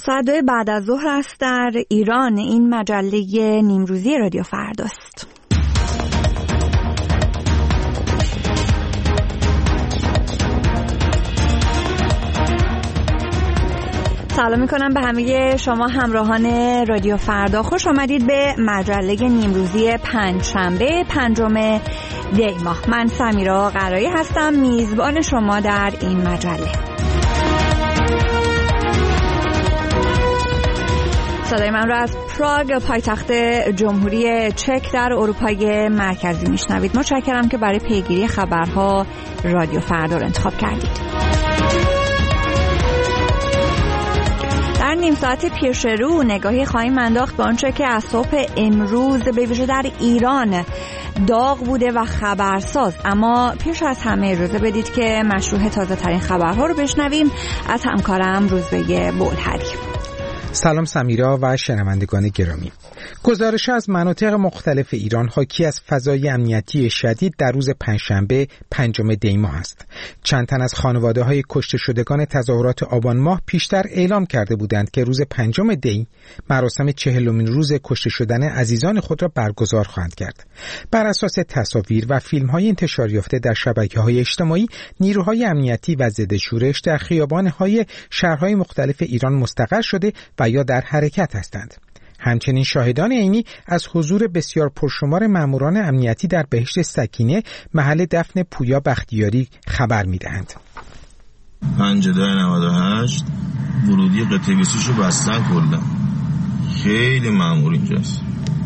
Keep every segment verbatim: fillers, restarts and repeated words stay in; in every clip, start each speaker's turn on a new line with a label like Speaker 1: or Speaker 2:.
Speaker 1: ساعت دو بعد از ظهر است در ایران. این مجله نیمروزی رادیو فرداست. سلام میکنم به همه شما همراهان رادیو فردا. خوش آمدید به مجله نیمروزی پنجشنبه پنجم دی ماه. من سمیرا قرایی هستم، میزبان شما در این مجله. صدای من را از پراگ، پایتخت جمهوری چک در اروپای مرکزی میشنوید. متشکرم که برای پیگیری خبرها رادیو فردا را انتخاب کردید. در نیم ساعت پیش رو نگاهی خواهیم انداخت به آنچه که از صبح امروز به ویژه در ایران داغ بوده و خبرساز. اما پیش از همه اجازه بدید که مشروع تازه ترین خبرها رو بشنویم از همکارم روزبه بولهری.
Speaker 2: سلام سمیرا و شنوندگان گرامی. گزارش از مناطق مختلف ایران حاکی از فضای امنیتی شدید در روز پنجشنبه پنجم دی ماه است. چند تن از خانواده‌های کشته شدگان تظاهرات آبان ماه پیشتر اعلام کرده بودند که روز پنجم دی مراسم چهلمین روز کشته شدن عزیزان خود را برگزار خواهند کرد. بر اساس تصاویر و فیلم‌های انتشار یافته در شبکه‌های اجتماعی، نیروهای امنیتی و ضد شورش در خیابان‌های شهرهای مختلف ایران مستقر شده و یا در حرکت هستند. همچنین شاهدان عینی از حضور بسیار پرشمار ماموران امنیتی در بهشت سکینه محل دفن پویا بختیاری خبر می‌دهند.
Speaker 3: پنج ده نود و هشت ورودی قطعه بیستیشو بستن کلا. خیلی مامور اینجاست.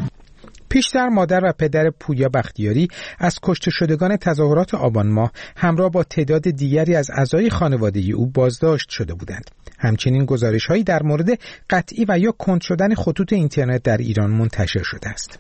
Speaker 2: پیشتر مادر و پدر پویا بختیاری از کشته شدگان تظاهرات آبان ماه همراه با تعداد دیگری از اعضای خانواده او بازداشت شده بودند. همچنین گزارش‌هایی در مورد قطعی و یا کند شدن خطوط اینترنت در ایران منتشر شده است.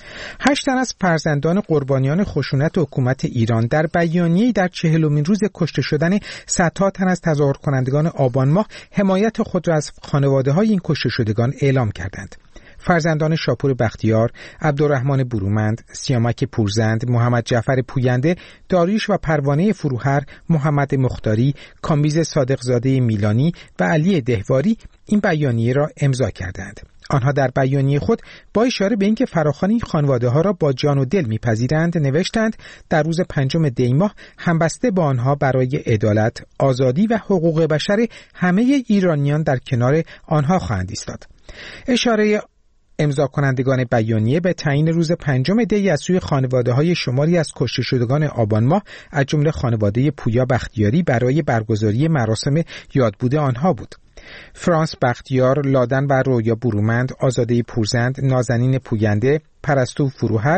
Speaker 2: هشت تن از فرزندان قربانیان خشونت حکومت ایران در بیانیه‌ای در چهلمین روز کشته شدن صدها تن از تظاهر کنندگان آبان ماه حمایت خود را از خانواده‌های این کشته شدگان اعلام کردند. فرزندان شاپور بختیار، عبدالرحمن برومند، سیامک پورزند، محمد جعفر پوینده، داریوش و پروانه فروهر، محمد مختاری، کامبیز صادقزاده میلانی و علی دهواری این بیانیه را امضا کردند. آنها در بیانیه خود با اشاره به اینکه فراخوان این خانواده‌ها را با جان و دل می‌پذیرند نوشتند در روز پنجم دی ماه همبسته با آنها برای عدالت، آزادی و حقوق بشر همه ایرانیان در کنار آنها خواهند ایستاد. اشاره امضا کنندگان بیانیه به تعیین روز پنجم دی از سوی خانواده‌های شماری از کشته شدگان آبان ماه از جمله خانواده پویا بختیاری برای برگزاری مراسم یادبود آنها بود. فرانس بختیار، لادن و رویا برومند، آزاده پورزند، نازنین پوینده، پرستو فروهر،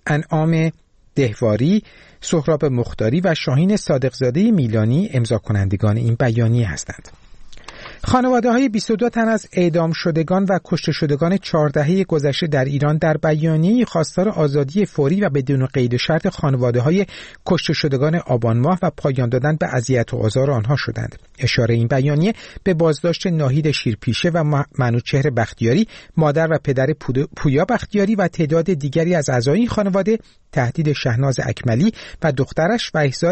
Speaker 2: انعام دهواری، سهراب مختاری و شاهین صادقزاده میلانی امضا کنندگان این بیانیه هستند. خانواده های بیست و دو تن از اعدام شدگان و کشته شدگان چهار دهه گذشته در ایران در بیانیه‌ای خواستار آزادی فوری و بدون قید و شرط خانواده های کشته شدگان آبان ماه و پایان دادن به اذیت و آزار آنها شدند. اشاره این بیانیه به بازداشت ناهید شیرپیشه و منوچهر بختیاری، مادر و پدر پویا بختیاری و تعداد دیگری از اعضای این خانواده، تهدید شهناز اکملی و دخترش و احضار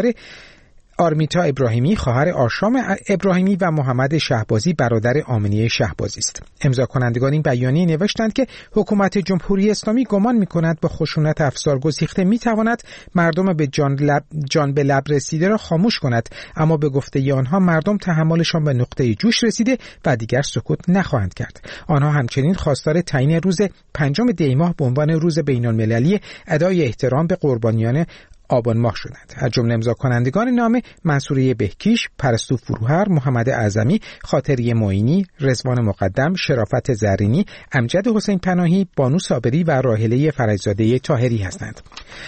Speaker 2: آرمیتا ابراهیمی خواهر آرشام ابراهیمی و محمد شهبازی برادر آمنه شهبازی است. امضا کنندگان این بیانیه نوشتند که حکومت جمهوری اسلامی گمان می‌کند با خشونت افسار گسیخته می‌تواند مردم به جان, لب، جان به لب رسیده را خاموش کند، اما به گفته آنها مردم تحملشان به نقطه جوش رسیده و دیگر سکوت نخواهند کرد. آنها همچنین خواستار تعیین روز پنجم دی ماه به عنوان روز بین‌المللی ادای احترام به قربانیان آبان ماه شدند. از جمله امضا کنندگان نامه منصوره بهکیش، پرستو فروهر، محمد اعظمی، خاطری معینی، رضوان مقدم، شرافت زرینی، امجد حسین پناهی، بانو صابری و راحله فرجزاده طاهری هستند.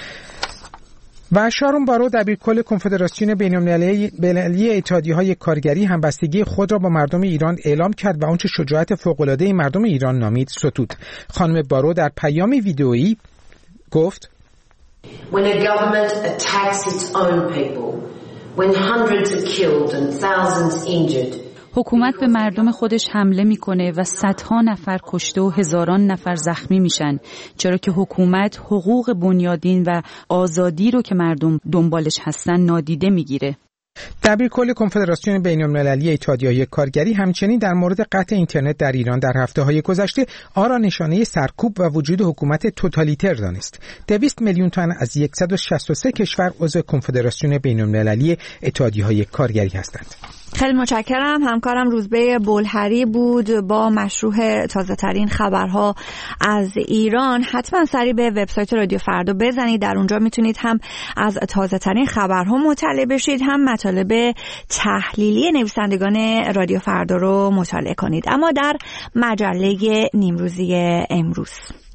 Speaker 2: و شارون بارو دبیرکل کنفدراسیون بین‌المللی اتحادیه‌های کارگری همبستگی خود را با مردم ایران اعلام کرد و آنچه شجاعت فوق‌العاده مردم ایران نامید ستود. خانم بارو در پیامی ویدئویی گفت:
Speaker 4: When a government attacks its own people, when hundreds are killed and thousands injured,
Speaker 5: حکومت به مردم خودش حمله میکنه و صدها نفر کشته و هزاران نفر زخمی میشن، چرا که حکومت حقوق بنیادین و آزادی رو که مردم دنبالش هستن نادیده میگیره.
Speaker 2: دبیرکل کنفدراسیون بین‌المللی اتحادیه‌های کارگری همچنین در مورد قطع اینترنت در ایران در هفته‌های گذشته آن را نشانه سرکوب و وجود حکومت توتالیتر دانست. دویست میلیون تن از صد و شصت و سه کشور عضو کنفدراسیون بین‌المللی اتحادیه‌های کارگری هستند.
Speaker 1: خیلی متشکرم. همکارم روزبه بلهری بود با مشروح تازه ترین خبرها از ایران. حتما سری به وبسایت رادیو فردا بزنید، در اونجا میتونید هم از تازه ترین خبرها مطلع بشید، هم مطالب تحلیلی نویسندگان رادیو فردا رو مطالعه کنید. اما در مجله نیمروزی امروز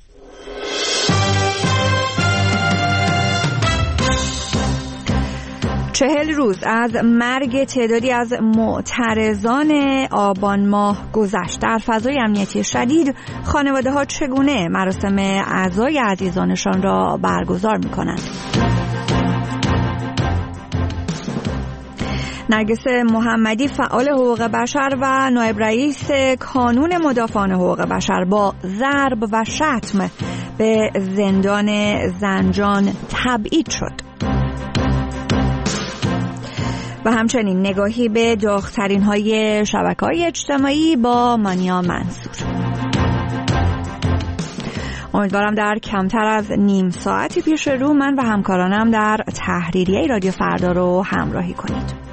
Speaker 1: چهل روز از مرگ تعدادی از معترضان آبان ماه گذشت. در فضای امنیتی شدید خانواده ها چگونه مراسم عزای عزیزانشان را برگزار می کنند؟ نرگس محمدی فعال حقوق بشر و نایب رئیس کانون مدافعان حقوق بشر با ضرب و شتم به زندان زنجان تبعید شد. و همچنین نگاهی به داغ‌ترین های شبکه‌های اجتماعی با مانیا منصور. امیدوارم در کمتر از نیم ساعتی پیش رو من و همکارانم در تحریریه رادیو فردا رو همراهی کنید.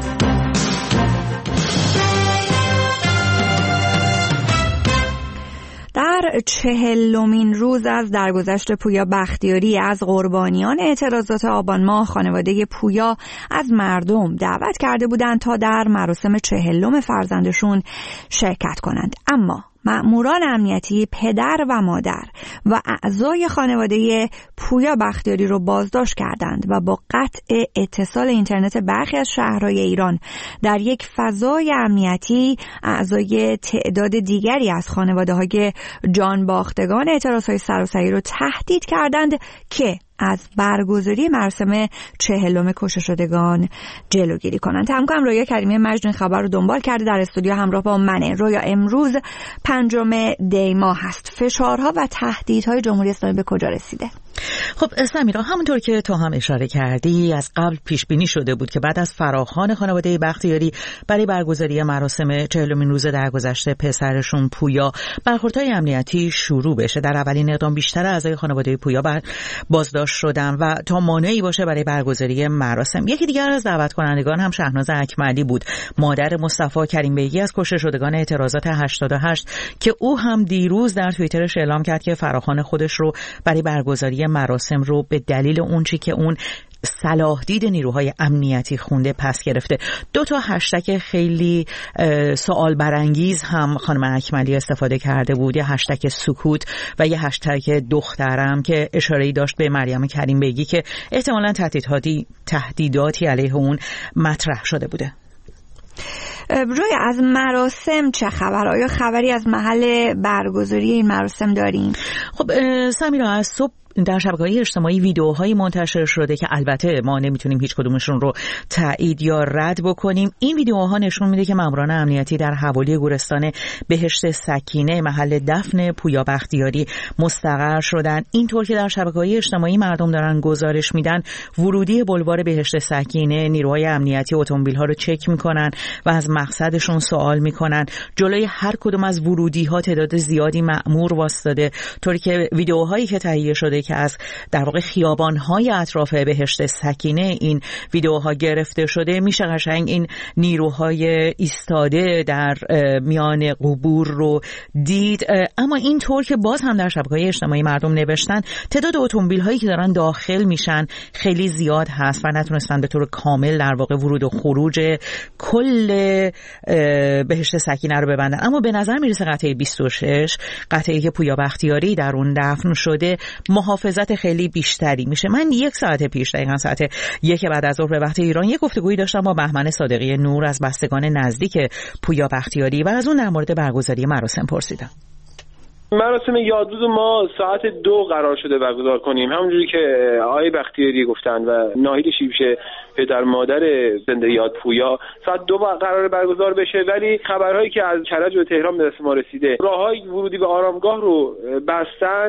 Speaker 1: در چهلمین روز از درگذشت پویا بختیاری از قربانیان اعتراضات آبان ماه، خانواده پویا از مردم دعوت کرده بودند تا در مراسم چهلم فرزندشون شرکت کنند. اما مأموران امنیتی پدر و مادر و اعضای خانواده پویا بختیاری رو بازداشت کردند و با قطع اتصال اینترنت برخی از شهرهای ایران در یک فضای امنیتی اعضای تعداد دیگری از خانواده‌های جانباختگان اعتراضهای سراسری رو تهدید کردند که از برگزاری مراسم چهلم کشته شدگان جلوگیری کنند. همکارم رویا کریمی مجد خبر رو دنبال کرده، در استودیو همراه با منه. رویا، امروز پنجم دی ماه هست، فشارها و تهدیدهای جمهوری اسلامی به کجا رسیده؟
Speaker 6: خب سمیرا، همونطور که تو هم اشاره کردی از قبل پیش بینی شده بود که بعد از فراخوان خانواده بختیاری برای برگزاری مراسم چهلمین روز درگذشت پسرشون پویا، برخوردهای امنیتی شروع بشه. در اولین اقدام بیشتر اعضای خانواده پویا بر بازداشت شدن و تا مانعی باشه برای برگزاری مراسم. یکی دیگر از دعوت کنندگان هم شهناز اکملی بود، مادر مصطفی کریم بیگی از کشته شدگان اعتراضات هشتاد و هشت، که او هم دیروز در توییترش اعلام کرد که فراخوان خودش رو برای برگزاری مراسم رو به دلیل اون چی که اون صلاح دید نیروهای امنیتی خونده پس گرفته. دو تا هشتگ خیلی سوال برانگیز هم خانم اکملی استفاده کرده بود، یه هشتگ سکوت و یه هشتگ دخترم که اشاره‌ای داشت به مریم کریم بیگی که احتمالاً تهدیداتی تهدیداتی علیه اون مطرح شده بوده.
Speaker 1: روی از مراسم چه خبر؟ آیا خبری از محل برگزاری این مراسم داریم؟
Speaker 6: خب سمیرا، از صبح در شبکه‌های اجتماعی ویدیوهایی منتشر شده که البته ما نمیتونیم هیچ کدومشون رو تایید یا رد بکنیم. این ویدیوها نشون میده که ماموران امنیتی در حوالی گورستان بهشت سکینه محل دفن پویا بختیاری مستقر شدن. اینطور که در شبکه‌های اجتماعی مردم دارن گزارش میدن، ورودی بلوار بهشت سکینه نیروهای امنیتی اتومبیل‌ها رو چک میکنن و از مقصدشون سوال میکنن. جلوی هر کدوم از ورودی‌ها تعداد زیادی مأمور واسطاده، طوری که ویدیوهایی که تهیه شده که از در واقع خیابان‌های اطراف بهشت سکینه این ویدیوها گرفته شده، میشه قشنگ این نیروهای ایستاده در میان قبور رو دید. اما این طور که باز هم در شبکه‌های اجتماعی مردم نوشتن، تعداد اتومبیل‌هایی که دارن داخل میشن خیلی زیاد هست و نتونستن به طور کامل در واقع ورود و خروج کل بهشت سکینه رو ببندن. اما به نظر میرسه قطعه بیست و شش، قطعه‌ای که پویا بختیاری در اون دفن شده، محافظت خیلی بیشتری میشه. من یک ساعت پیش، دقیقاً ساعت یک بعد از ظهر به وقت ایران، یک گفتگویی داشتم با بهمن صادقی نور از بستگان نزدیک پویا بختیاری و از اون در مورد برگزاری مراسم پرسیدم.
Speaker 7: مراسم یادبود ما ساعت دو قرار شده برگزار کنیم، همونجوری که آقای بختیاری گفتن و ناهید شیبشه پدر مادر زنده یاد پویا، ساعت دو قرار برگزار بشه. ولی خبرهایی که از کرج و تهران به دست ما رسیده، راههای ورودی به آرامگاه رو بستن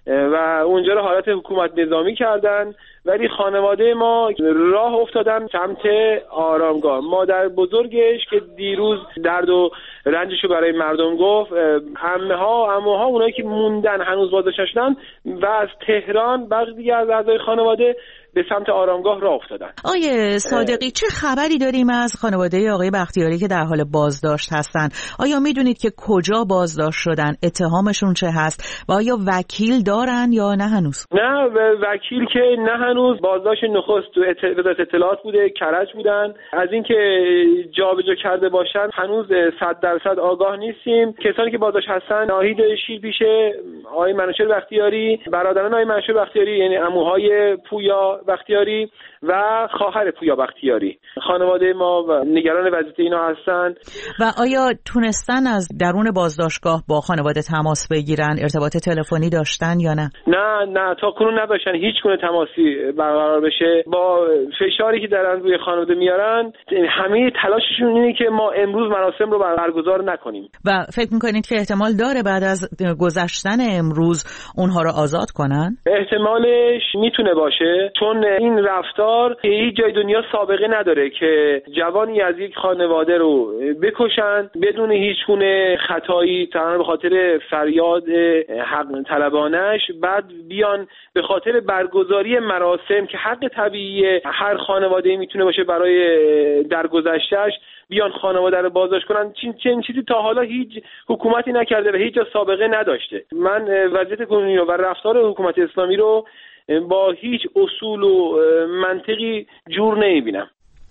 Speaker 7: و اونجا رو حالت حکومت نظامی کردن، ولی خانواده ما راه افتادن سمت آرامگاه. مادر بزرگش که دیروز درد و رنجشو برای مردم گفت، عمه ها عموها اونایی که موندن هنوز بازداشت نشدن و از تهران بقیه دیگه از اعضای خانواده به سمت آرامگاه راه افتادن.
Speaker 6: آقای صادقی چه خبری داریم از خانواده آقای بختیاری که در حال بازداشت هستن؟ آیا میدونید که کجا بازداشت شدن؟ اتهامشون چه هست؟ و آیا وکیل دارن یا نه هنوز؟
Speaker 7: نه وکیل که نه هنوز. بازداشت نخست تو وزارت اطلاعات بوده، کرج بودن. از اینکه جابجا کرده باشن هنوز صد درصد آگاه نیستیم. کسانی که بازداشت هستن ناهید شیرپیشه، آقای منوچهر بختیاری، برادران آقای منوچهر بختیاری یعنی عموهای پویا بختیاری و خواهر پویا بختیاری. خانواده ما و نگران وضعیت اینا هستن.
Speaker 6: و آیا تونستن از درون بازداشتگاه با خانواده تماس بگیرن؟ ارتباط تلفنی داشتن یا نه؟
Speaker 7: نه نه تا کنون نداشتن هیچ گونه تماسی برقرار بشه. با فشاری که دارن روی خانواده میارن، همه تلاششون اینه که ما امروز مراسم رو برگزار نکنیم.
Speaker 6: و فکر میکنید که احتمال داره بعد از گذشتن امروز اونها رو آزاد کنن؟
Speaker 7: احتمالش میتونه باشه، چون این رفتار هیچ جای دنیا سابقه نداره که جوانی از یک خانواده رو بکشن بدون هیچ گونه خطایی، تنها به خاطر فریاد حق طلبانش، بعد بیان به خاطر برگزاری مراسم که حق طبیعی هر خانواده میتونه باشه برای درگذشتهش، بیان خانواده رو بازداشت کنن. چنین چیزی تا حالا هیچ حکومتی نکرده و هیچ جا سابقه نداشته. من وضعیت کنونی و رفتار حکومت اسلامی رو با هیچ اصول و منطقی جور نمیبینم.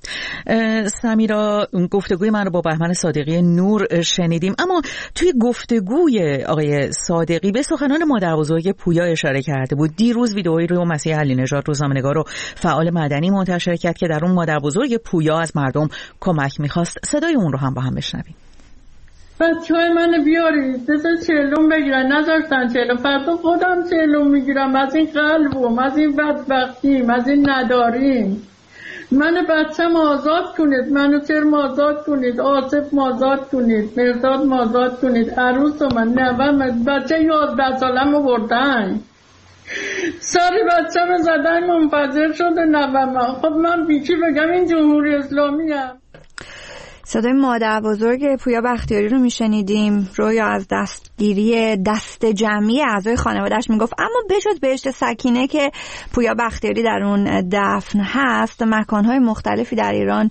Speaker 6: سمیرا، گفتگوی من رو با بهمن صادقی نور شنیدیم، اما توی گفتگوی آقای صادقی به سخنان مادر بزرگ پویا اشاره کرده بود. دیروز ویدئویی رو مسیح علی نژاد روزنامه‌نگار و فعال مدنی منتشر کرد که در اون مادر بزرگ پویا از مردم کمک می‌خواست. صدای اون رو هم با هم بشنویم.
Speaker 8: بچه های من بیارید بذار چهلم بگیرن، نذاشتن چهلم، فردا خودم چهلم میگیرم. از این قلبم، از این بدبختیم، از این نداریم. من بچم آزاد کنید، منو چرم آزاد کنید، آصف آزاد کنید، مرداد آزاد کنید. عروس من نوام بچه یازده سالم رو بردن، ساری بچم زدن منفجر شده نوام. خب من بیچی بگم این جمهوری اسلامی هم.
Speaker 1: صدای مادر بزرگ پویا بختیاری رو میشنیدیم. رویا از دستگیری دست جمعی اعضای خانواده‌اش میگفت، اما بجز بهشت سکینه که پویا بختیاری در اون دفن هست، مکانهای مختلفی در ایران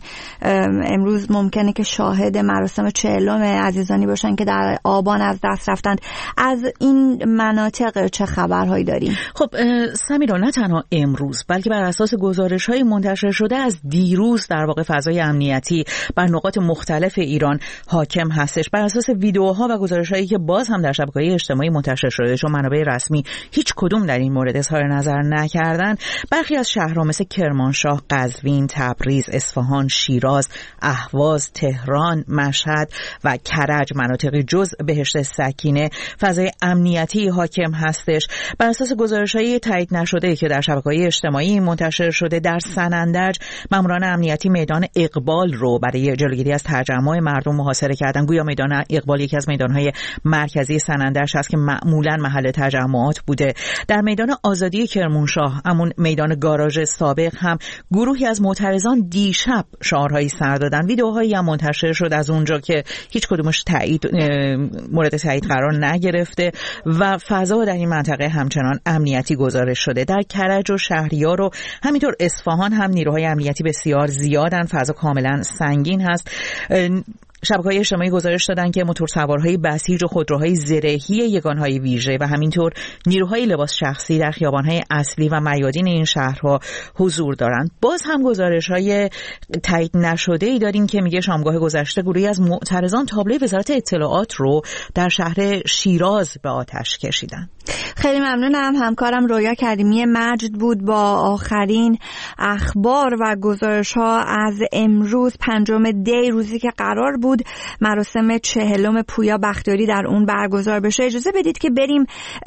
Speaker 1: امروز ممکنه که شاهد مراسم چهلم عزیزانی باشن که در آبان از دست رفتند. از این مناطق چه خبرهایی داریم؟
Speaker 6: خب سمیرا، نه تنها امروز بلکه بر اساس گزارش‌های منتشر شده از دیروز در واقع فضای امنیتی بر نقاط مختلف ایران حاکم هستش. بر اساس ویدیوها و گزارش‌هایی که باز هم در شبکه‌های اجتماعی منتشر شده، چون منابع رسمی هیچ کدوم در این مورد اظهار نظر نکردن، برخی از شهرها مثل کرمانشاه، قزوین، تبریز، اصفهان، شیراز، اهواز، تهران، مشهد و کرج، مناطقی جز بهشت سکینه فضای امنیتی حاکم هستش. بر اساس گزارش‌های تایید نشده که در شبکه‌های اجتماعی منتشر شده، در سنندج ماموران امنیتی میدان اقبال رو برای جلوگیری از تجمع مردم محاصره کردن. گویا میدان اقبال یکی از میدان‌های مرکزی سنندج هست که معمولاً محل تجمعات بوده. در میدان آزادی کرمانشاه، همون میدان گاراژ سابق، هم گروهی از معترضان دیشب شعارهایی سر دادن. ویدیوهایی هم منتشر شد از اونجا که هیچ کدومش تایید مورد تایید قرار نگرفته و فضا در این منطقه همچنان امنیتی گزارش شده. در کرج و شهریار و همینطور اصفهان هم نیروهای امنیتی بسیار زیادن، فضا کاملا سنگین هست. شبکه‌های اجتماعی گزارش دادن که موتورسوارهای بسیج و خودروهای زرهی یگانهای ویژه و همینطور نیروهای لباس شخصی در خیابان‌های اصلی و میادین این شهرها حضور دارند. باز هم گزارش‌های تایید نشده‌ای داریم که میگه شامگاه گذشته گروهی از معترضان تابلوی وزارت اطلاعات رو در شهر شیراز به آتش کشیدن.
Speaker 1: خیلی ممنونم. همکارم رویا کریمی مجد بود با آخرین اخبار و گزارش‌ها از امروز پنجم دی، روزی که قرار بود مراسم چهلم پویا بختیاری در اون برگزار بشه. اجازه بدید که بریم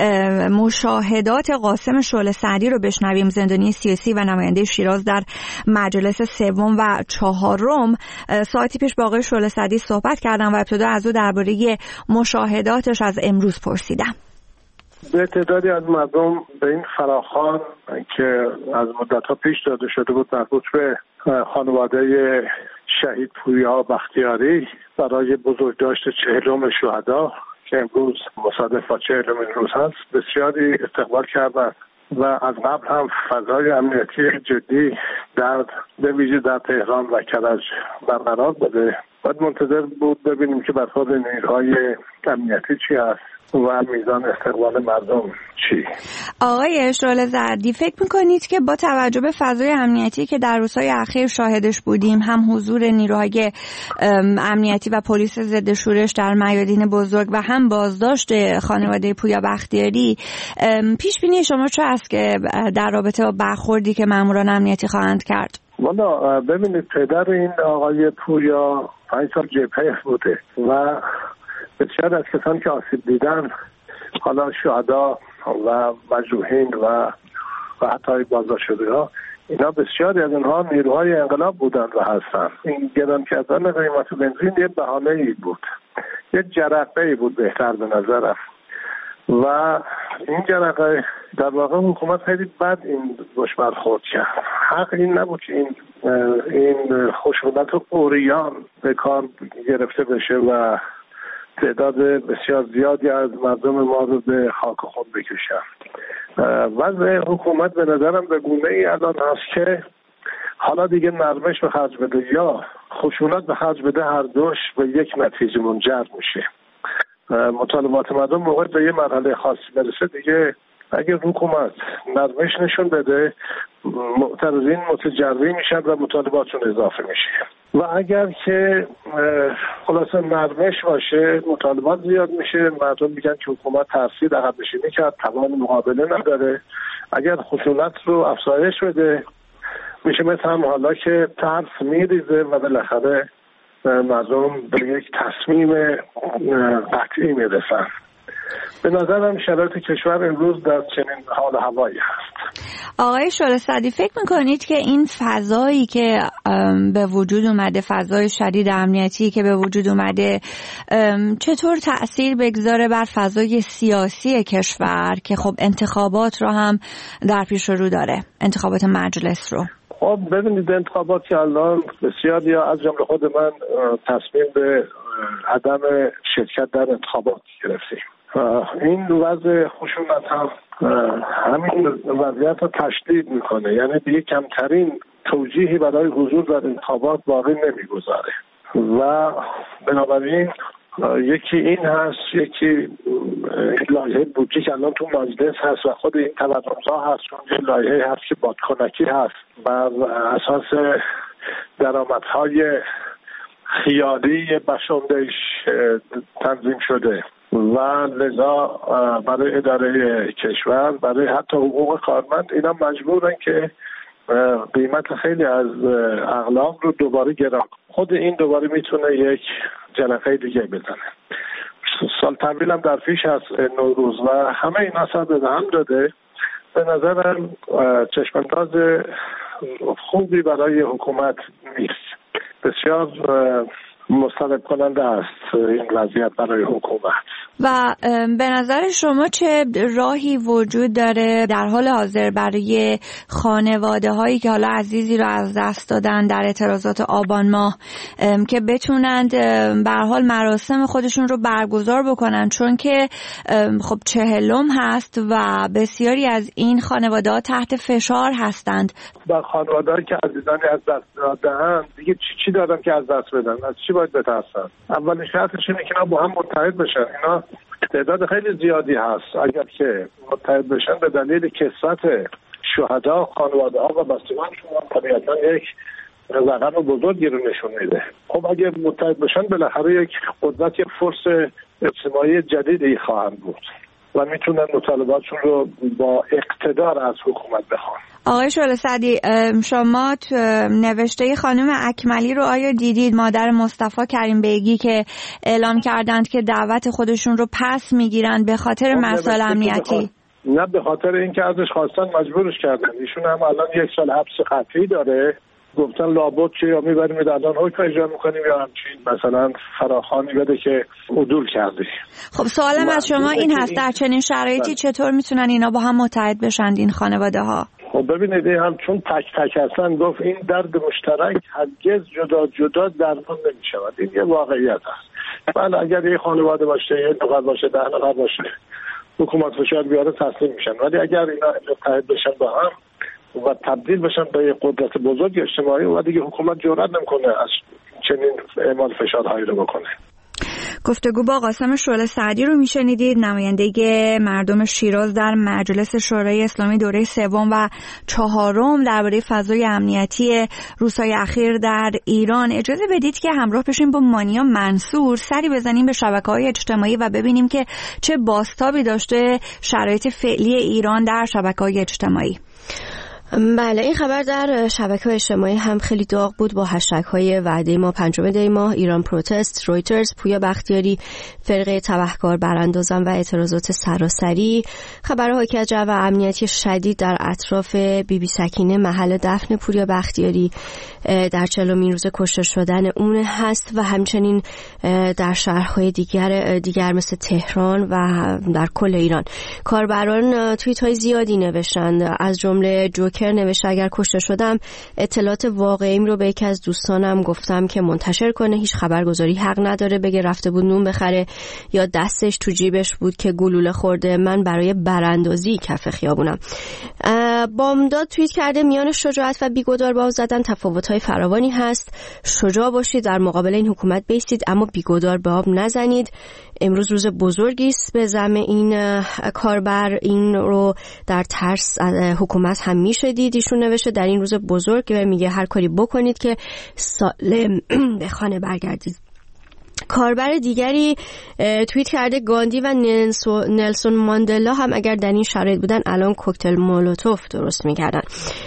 Speaker 1: مشاهدات قاسم شعله سعدی رو بشنویم، زندانی سیاسی و نماینده شیراز در مجلس سوم و چهارم. ساعتی پیش با آقای شعله سعدی صحبت کردم و ابتدا از او درباره مشاهداتش از امروز پرسیدم.
Speaker 9: به تعدادی از مردم به این فراخوان که از مدت‌ها پیش داده شده بود مربوط به خانواده شهید پویا بختیاری برای بزرگداشت چهلم شهدا که امروز مصادف با چهلمین روز هست، بسیاری استقبال کردند و از قبل هم فضای امنیتی جدی در به ویژه در تهران و کرج برقرار بوده. باید منتظر بود ببینیم که برخورد نیروهای امنیتی چی هست و میزان استقبال مردم چی.
Speaker 1: آقای شعله زردی، فکر میکنید که با توجه به فضای امنیتی که در روزهای اخیر شاهدش بودیم، هم حضور نیروهای امنیتی و پلیس ضد شورش در میادین بزرگ و هم بازداشت خانواده پویا بختیاری، پیش بینی شما چه است که در رابطه با برخوردی که ماموران امنیتی خواهند کرد؟
Speaker 9: والا ببینید، پدر این آقای پویا پنج سال جبهه بوده و بسیار از کسانی که آسیب دیدن، حالا شهدا و مجروحین و و حتی بازداشت شده‌ها، اینا بسیاری از اینها نیروهای انقلاب بودند و هستند. این گران کردن قیمت بنزین یه بهانه‌ای بود، یه جرقه‌ای بود بهتر به نظرم، و این جرقه در واقع حکومت خیلی بد این باش برخورد کرد. حق این نبود که این این خشونت و عریان به کار گرفته بشه و تعداد بسیار زیادی از مردم ما رو به خاک خون بکشن. وضع حکومت به نظرم به گونه ای الان هست که حالا دیگه نرمش به خرج بده یا خشونت به خرج بده، هر دوش به یک نتیجه منجر میشه. مطالبات مردم موقع به یه مرحله خاصی برسه دیگه، اگر حکومت نرمش نشون بده، معترضین متجری میشن و مطالباتشون اضافه میشه، و اگر که خلاصه نرمش باشه مطالبات زیاد میشه، مردم میگن که حکومت ترسید، عقب نشینی کرد، توان مقابله نداره. اگر خشونت رو افزایش بده میشه مثل هم حالا که ترس میریزه و بالاخره مردم به یک تصمیم قطعی میرسن. به نظرم شرایط کشور امروز در چنین حال هوایی هست.
Speaker 1: آقای شعله زردی، فکر میکنید که این فضایی که به وجود اومده، فضای شدید امنیتی که به وجود اومده، چطور تأثیر بگذاره بر فضای سیاسی کشور که خب انتخابات رو هم در پیش رو داره، انتخابات مجلس رو؟
Speaker 9: خب ببینید، انتخابات که الان بسیاری از جمله خود من تصمیم به عدم شرکت در انتخابات گرفتیم. این وضع خشونت هم همین وضعیت رو تشدید میکنه، یعنی دیگه کمترین توجیهی برای حضور در انتخابات باقی نمیگذاره و بنابراین یکی این هست، یکی لایحه بودجه که الان تو مجلس هست و خود این تورم‌ها هست، چون یه لایحه هست که بادکنکی هست بر اساس درآمدهای خیالی بشندهش تنظیم شده و لذا برای اداره کشور، برای حتی حقوق کارمند، اینا مجبورن که قیمت خیلی از اقلام رو دوباره گران. خود این دوباره میتونه یک جرقه دیگه بزنه. سال تحویل هم در پیش هست، نوروز، و همه اینا سر به هم داده. به نظرم چشمانداز خوبی برای حکومت نیست. بسیار مضطرب کننده است این وضعیت برای حکومت.
Speaker 1: و به نظر شما چه راهی وجود داره در حال حاضر برای خانواده هایی که حالا عزیزی رو از دست دادن در اعتراضات آبان ماه که بتونند به هر حال مراسم خودشون رو برگزار بکنن، چون که خب چهلم هست و بسیاری از این خانواده ها تحت فشار هستند.
Speaker 9: در خانواده هایی که عزیزانی از دست دادن دیگه چی چی دادن که از دست بدن؟ از چی باید بترسن؟ اولین شرطش اینه که اینا با هم متحد بشن. اینا تعداد خیلی زیادی هست، اگر که متحد بشن به دلیل کثرت شهدا، خانواده ها و بستگانشون طبیعتا یک رقم بزرگی رو نشون میده. خب اگه متحد بشن بالاخره یک قدرت، یک فرص اجتماعی جدیدی خواهند بود و میتونن مطالباتشون رو با اقتدار از حکومت بخوان.
Speaker 1: آقای شعله زردی، شما نوشته خانم اکملی رو آیا دیدید، مادر مصطفی کریم بیگی، که اعلام کردند که دعوت خودشون رو پس میگیرن به خاطر مسائل امنیتی؟
Speaker 9: نه، به خاطر اینکه ازش خواستن مجبورش کردن. ایشون هم الان یک سال حبس قطعی داره گفتن لابد چه یا میبریم الان حکم اجرا میکنیم یا همچین مثلا فراخوانی بده که عدول کرده.
Speaker 1: خب سوالم از شما این هست در چنین شرایطی چطور میتونن اینا با هم متحد بشن این خانواده ها؟
Speaker 9: خب ببینید هم چون تک تک هستن گفت این درد مشترک هرگز جدا جدا درمان نمیشود. این یه واقعیت است. بله اگر یه خانواده باشه یه نفر باشه ده نفر باشه حکومت فشار بیاره تسلیم میشن، ولی اگر اینا متحد بشن با هم و تبدیل بشن به یه قدرت بزرگ اجتماعی و دیگه حکومت جرئت نمیکنه از چنین اعمال فشارهایی رو بکنه.
Speaker 1: گفتگو با قاسم شعله سعدی رو میشنیدید، نماینده مردم شیراز در مجلس شورای اسلامی دوره سوم و چهارم درباره فضای امنیتی روزهای اخیر در ایران. اجازه بدید که همراه بشیم با مانیا منصور سری بزنیم به شبکه‌های اجتماعی و ببینیم که چه بازتابی داشته شرایط فعلی ایران در شبکه‌های اجتماعی.
Speaker 10: بله، این خبر در شبکه‌های اجتماعی هم خیلی داغ بود با هشتگ‌های وعده ما پنجم دی ماه، ایران پروتست، رویترز، پویا بختیاری، فرقه تبهکار براندازان و اعتراضات سراسری. خبرها که از جو امنیتی شدید در اطراف بی بی سکینه محل دفن پویا بختیاری در چهلمین روز کشته شدن اون هست و همچنین در شهرهای دیگر دیگر مثل تهران و در کل ایران. کاربران توییت‌های زیادی نوشتند، از جمله جوکر نوشته اگر کشته شدم اطلاعات واقعیم رو به یکی از دوستانم گفتم که منتشر کنه، هیچ خبرگزاری حق نداره بگه رفته بود نون بخره یا دستش تو جیبش بود که گلوله خورده، من برای براندازی کف خیابونم. بامداد توییت کرده میان شجاعت و بیگدار باز زدن تفاوت‌های فراوانی هست، شجاع باشید در مقابل این حکومت بیستید اما بیگدار به آب نزنید. امروز روز بزرگی است به زعم این کاربر، این رو در ترس حکومت هم میشه دید. ایشون نوشته در این روز بزرگ میگه هر کاری بکنید که سالم به خانه برگردید. کاربر دیگری توییت کرده گاندی و نلسون ماندلا هم اگر در این شرایط بودن الان کوکتل مولوتوف درست میکردن.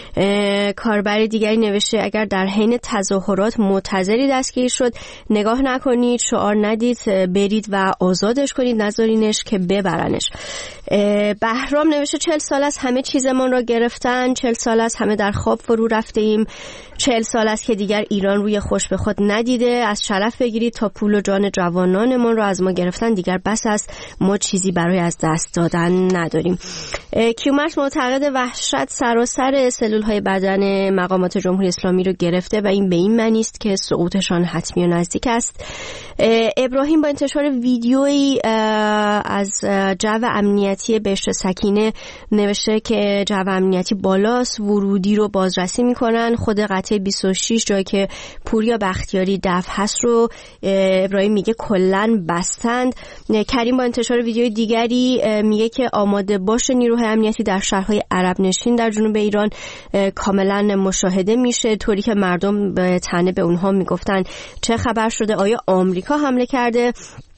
Speaker 10: کاربر دیگری نوشته اگر در حین تظاهرات معتذری دستگیر شد نگاه نکنید، شعار ندید، برید و آزادش کنید، نذارینش که ببرنش. بهرام نوشته چهل سال است همه چیزمان را گرفتن، چهل سال است همه در خواب فرو رفته ایم، چهل سال است که دیگر ایران روی خوش به خود ندیده، از شرف بگیرید تا پول و جان جوانانمان را از ما گرفتن، دیگر بس است، ما چیزی برای از دست دادن نداریم. کیومرث معتقد وحشت سراسر سلولهای بدن مقامات جمهوری اسلامی رو گرفته و این به این معنی است که سقوطشان حتمی و نزدیک است. ابراهیم با انتشار ویدیویی از جو امنیتی بهشت سکینه نوشته که جو امنیتی بالاست، ورودی رو بازرسی میکنن، خود قطعه بیست و شش جایی که پوریا بختیاری دفن هست رو ابراهیم میگه کلن بستند. کریم با انتشار ویدیوی دیگری میگه که آماده باش نیروهای امنیتی در شهرهای عرب نشین در جنوب ایران کاملا مشاهده میشه، طوری که مردم به طعنه به اونها میگفتن چه خبر شده، آیا آمریکا حمله کرده؟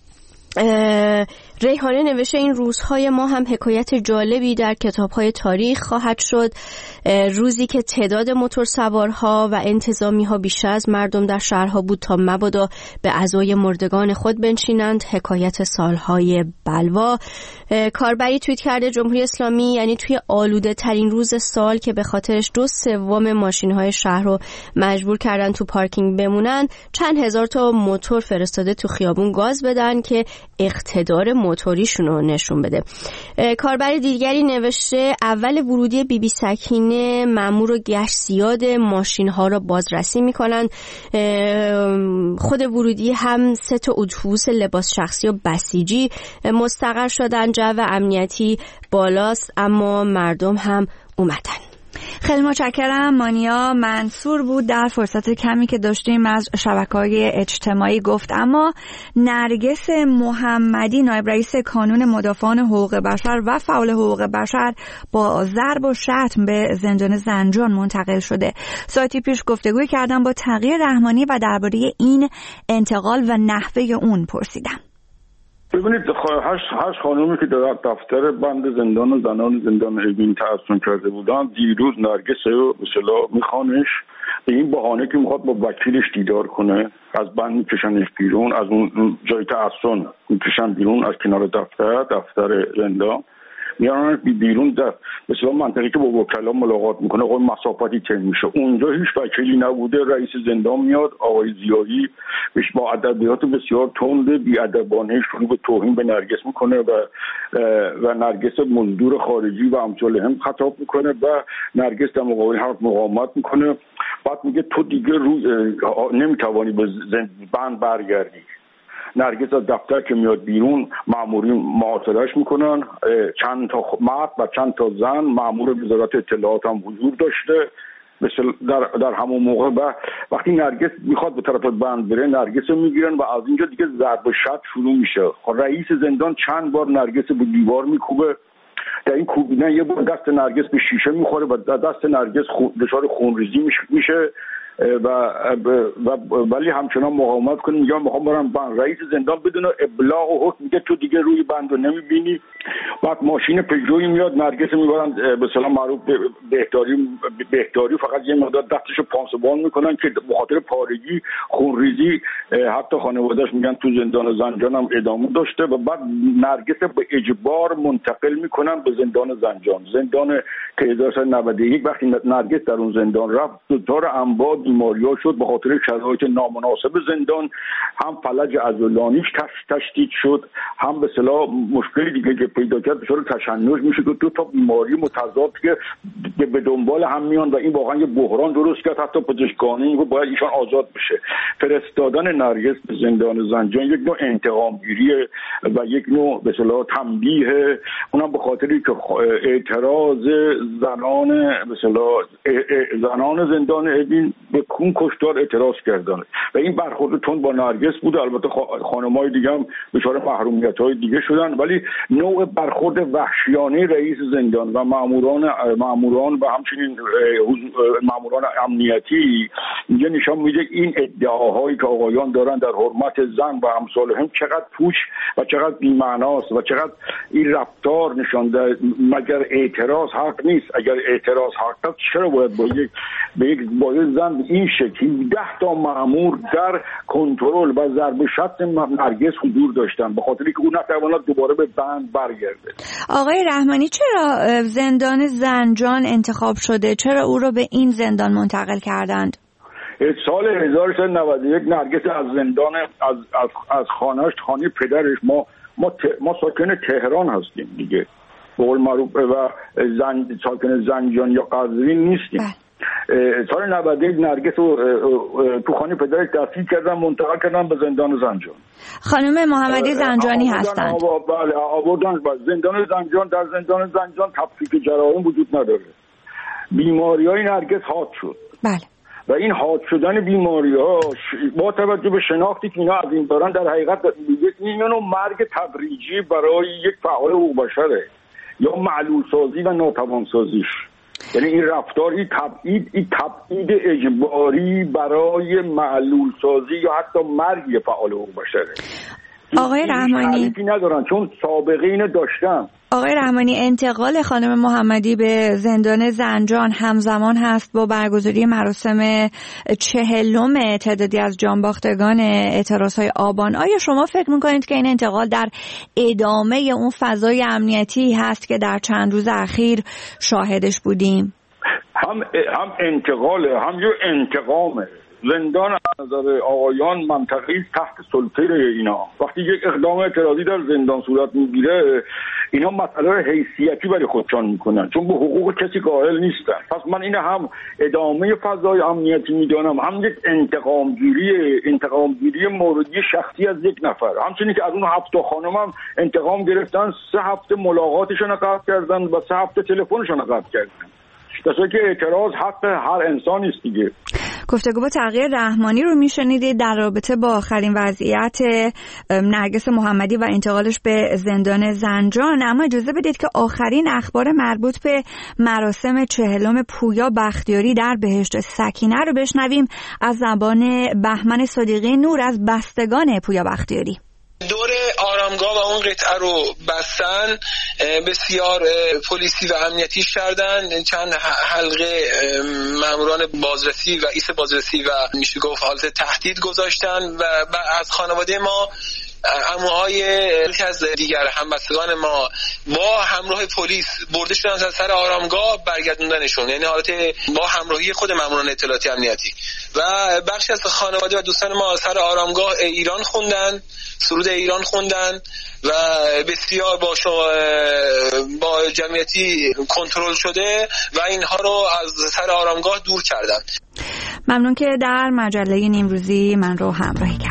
Speaker 10: ریحانه نوشته این روزهای ما هم حکایت جالبی در کتاب‌های تاریخ خواهد شد، روزی که تعداد موتورسوارها و انتظامی‌ها بیشتر از مردم در شهرها بود تا مبادا به عزای مردگان خود بنشینند، حکایت سالهای بلوا. کاربری توییت کرده جمهوری اسلامی یعنی توی آلوده ترین روز سال که به خاطرش دو سوم ماشین‌های شهر رو مجبور کردن تو پارکینگ بمونن، چند هزار تا موتور فرستاده تو خیابون گاز بدن که اقتدار موتوریشون رو نشون بده. کاربر دیگری نوشته اول ورودی بی بی سکینه مأمور و گشت زیاد ماشین ها را بازرسی میکنن، خود ورودی هم سه تا اتوبوس لباس شخصی و بسیجی مستقر شدن، جو امنیتی بالاست اما مردم هم اومدن.
Speaker 1: خیلی متشکرم. مانیا منصور بود در فرصت کمی که داشتیم از شبکه‌های اجتماعی گفت. اما نرگس محمدی نایب رئیس کانون مدافعان حقوق بشر و فعال حقوق بشر با ضرب و شتم به زندان زنجان منتقل شده. ساعتی پیش گفتگوی کردم با تقی رحمانی و درباره این انتقال و نحوه اون پرسیدم.
Speaker 11: ببینید هشت هشت خانومی که در دفتر بند زندان و زنان زندان اوین تعصب کرده بودن دیروز نرگس رو به اصطلاح میخوانش به این بهانه که میخواد با وکیلش دیدار کنه، از بند میکشنش بیرون، از اون جای تعصب میکشن بیرون از کنار دفتر دفتر زندان میارن بیرون در مثلا منطقه‌ای که با وکلا ملاقات میکنه آقای مسافتی طی میشه، اونجا هیچ وکیلی نبوده، رئیس زندان میاد آقای زیایی بهش با ادبیات بسیار تند بی‌ادبانه شروع به توهین به نرگس میکنه و و نرگس مزدور خارجی و امثال هم خطاب میکنه و نرگس در مقابل حرف مقاومت میکنه. بعد میگه تو دیگه روی نمیتوانی به بند برگردی. نرگس از دفتر که میاد بیرون مامورین معاصره‌اش میکنن، چند تا مرد و چند تا زن، مامور وزارت اطلاعات هم حضور داشته مثل در در همون موقع. و وقتی نرگس میخواد به طرف بند بره نرگس رو میگیرن و از اینجا دیگه ضرب و شتم شروع میشه. رئیس زندان چند بار نرگس به دیوار میکوبه، در این کوبیدن یه بار دست نرگس به شیشه میخوره و دست نرگس دچار خونریزی میشه و و ولی همچنان مقاومت کنه، میگه من میخوام برم بند. رئیس زندان بدون ابلاغ و حکم میگه تو دیگه روی بند رو نمیبینی. بعد ماشین پژویی میاد نرگس میبرن به اصطلاح معروف بهداری بهداری فقط یه مقدار دستشو پانسمان میکنن که به خاطر پارگی خونریزی حتی خانواده‌اش میگن تو زندان زنجان هم ادامه داشته و بعد نرگس به اجبار منتقل میکنن به زندان زنجان. زندان که هزار و سیصد و نود و یک وقتی نرگس در اون زندان رفت دچار انواع بیماری‌ها شد به خاطر شرایط نامناسب زندان، هم فلج عضلانیش تشدید شد، هم به اصطلاح مشکلی دیگه که پیدا کرد دچار تشنج میشه که دو تا بیماری متضاد که به دنبال هم میان و این واقعا یه بحران درست کرد. حتی پزشکانی میگه باید ایشان آزاد بشه. فرستادن نرگس به زندان زنجان یک نوع انتقامگیریه و یک نوع به اصطلاح تنبیه، اونم به خاطری که اعتراض زنان به اصطلاح زنان زندان اوین به کون کشتار اعتراض کردن و این برخورد تند با نرگس بود. البته خانم‌های دیگه هم دچار محرومیت‌های دیگه شدن، ولی نوع برخورد وحشیانه رئیس زندان و ماموران ماموران و همچنین ماموران امنیتی اینجا نشان میده این ادعاهایی که آقایان دارن در حرمت زن و امثال هم چقدر پوچ و چقدر بی‌معناست و چقدر این رفتار نشانده. مگر اعتراض حق نیست؟ اگر اعتراض حق است چرا باید با یک به یک با یک زن این شکلی ده تا مأمور در کنترل و ضرب شتم نرگس حضور داشتن به خاطری که او نتواند دوباره به بند برگرده؟
Speaker 1: آقای رحمانی چرا زندان زنجان انتخاب شده؟ چرا او رو به این زندان منتقل کردند؟
Speaker 11: سال هزار و سیصد و نود و یک نرگس از زندان از از, از خانه‌اش خانه پدرش ما ما, ت... ما ساکن تهران هستیم دیگه به قول معروف و زن... ساکن زنجان یا قزوین نیستیم. سال نود و یک نرگس رو تو خانه پدرش دستگیر کردن منتقل کردن به زندان زنجان.
Speaker 1: خانم محمدی زنجانی هستند.
Speaker 11: بله آوردن به زندان زنجان. در زندان زنجان تفکیک جرایم وجود نداره. بیماری‌های نرگس حاد شد.
Speaker 1: بله.
Speaker 11: و این حاد شدن بیماری‌ها با توجه به شناختی که اینا از این دارن در حقیقت یک نوع مرگ تدریجی برای یک فعال حقوق بشره یا معلول سازی و ناتوان سازیش. یعنی این رفتار این تبعید این تبعید اجباری برای معلول سازی یا حتی مرگ فعال حقوق بشره.
Speaker 1: آقای رحمانی
Speaker 11: ندارن چون سابقه اینو داشتن.
Speaker 1: آقای رحمانی انتقال خانم محمدی به زندان زنجان همزمان هست با برگزاری مراسم چهلم تعدادی از جانباختگان اعتراضهای آبان. آیا شما فکر میکنید که این انتقال در ادامه اون فضای امنیتی هست که در چند روز اخیر شاهدش بودیم؟
Speaker 11: هم هم انتقاله هم یه انتقامه. زندان از نظر آقایان منطقی تحت سلطه اینا. وقتی یک اقدام اعتراضی در زندان صورت میگیره اینا مسئله حیثیتی برای خودشان میکنن چون به حقوق کسی قائل نیستن. پس من این هم ادامه فضای امنیتی میدانم هم یک انتقامگیری انتقامگیری موردی شخصی از یک نفر. همچنین که از اون هفت خانم هم انتقام گرفتن، سه هفته ملاقاتشون قطع کردن و سه هفته تلفنشون قطع کردن. درسته که اعتراض حق هر انسانی است دیگه.
Speaker 1: گفتگو با تغییر رحمانی رو میشنیدید در رابطه با آخرین وضعیت نرگس محمدی و انتقالش به زندان زنجان. اما اجازه بدید که آخرین اخبار مربوط به مراسم چهلم پویا بختیاری در بهشت سکینه رو بشنویم از زبان بهمن صدیقی نور از بستگان پویا بختیاری.
Speaker 12: دور آرامگاه و اون قطعه رو بستن، بسیار پلیسی و امنیتی کردن، چند حلقه ماموران بازرسی و رئیس بازرسی و میشه گفت حالت تهدید گذاشتن و از خانواده ما عموهای یکی از دیگر همبستگان ما با همراه پلیس برده شدن از سر آرامگاه، برگردوندنشون، یعنی حالت با همراهی خود ماموران اطلاعاتی امنیتی. و بخشی از خانواده و دوستان ما سر آرامگاه ایران خوندن، سرود ایران خوندن و بسیار با با جمعیتی کنترل شده و اینها رو از سر آرامگاه دور کردن.
Speaker 1: ممنون که در مجله نیمروزی من رو همراهی کردید.